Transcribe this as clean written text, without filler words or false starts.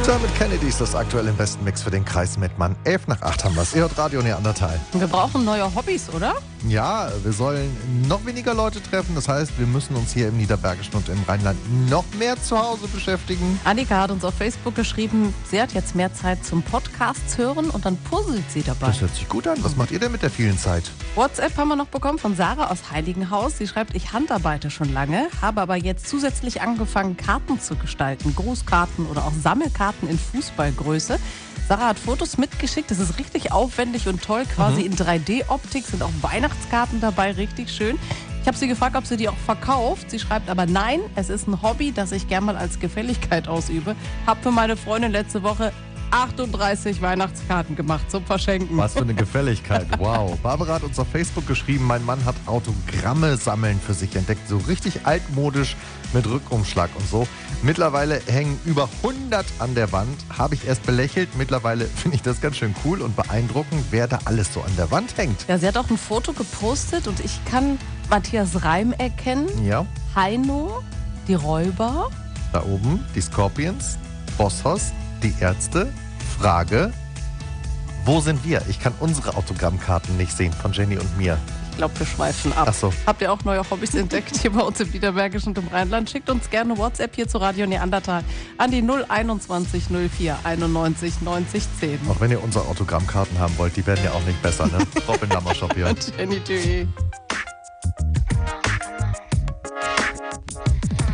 Damit Kennedy ist das aktuell im besten Mix für den Kreis Mettmann. 7:11 haben wir es. Ihr hört Radio Neandertal. Wir brauchen neue Hobbys, oder? Ja, wir sollen noch weniger Leute treffen. Das heißt, wir müssen uns hier im Niederbergischen und im Rheinland noch mehr zu Hause beschäftigen. Annika hat uns auf Facebook geschrieben, sie hat jetzt mehr Zeit zum Podcasts hören und dann puzzelt sie dabei. Das hört sich gut an. Was macht ihr denn mit der vielen Zeit? WhatsApp haben wir noch bekommen von Sarah aus Heiligenhaus. Sie schreibt, ich handarbeite schon lange, habe aber jetzt zusätzlich angefangen, Karten zu gestalten. Grußkarten oder auch Sammelkarten in Fußballgröße. Sarah hat Fotos mitgeschickt. Das ist richtig aufwendig und toll. Quasi in 3D-Optik sind auch Weihnachtskarten dabei. Richtig schön. Ich habe sie gefragt, ob sie die auch verkauft. Sie schreibt aber nein, es ist ein Hobby, das ich gerne mal als Gefälligkeit ausübe. Habe für meine Freundin letzte Woche 38 Weihnachtskarten gemacht zum Verschenken. Was für eine Gefälligkeit. Wow. Barbara hat uns auf Facebook geschrieben, mein Mann hat Autogramme sammeln für sich entdeckt. So richtig altmodisch mit Rückumschlag und so. Mittlerweile hängen über 100 an der Wand. Habe ich erst belächelt. Mittlerweile finde ich das ganz schön cool und beeindruckend, wer da alles so an der Wand hängt. Ja, sie hat auch ein Foto gepostet und ich kann Matthias Reim erkennen. Ja. Heino, die Räuber. Da oben die Scorpions, Bosshaus, die Ärzte. Frage, wo sind wir? Ich kann unsere Autogrammkarten nicht sehen von Jenny und mir. Ich glaube, wir schweifen ab. Ach so. Habt ihr auch neue Hobbys entdeckt hier bei uns im Niederbergischen und im Rheinland? Schickt uns gerne WhatsApp hier zu Radio Neandertal an die 021 04 91 90 10. Auch wenn ihr unsere Autogrammkarten haben wollt, die werden ja auch nicht besser, ne? Robin Lammershop hier. Jenny Tüi.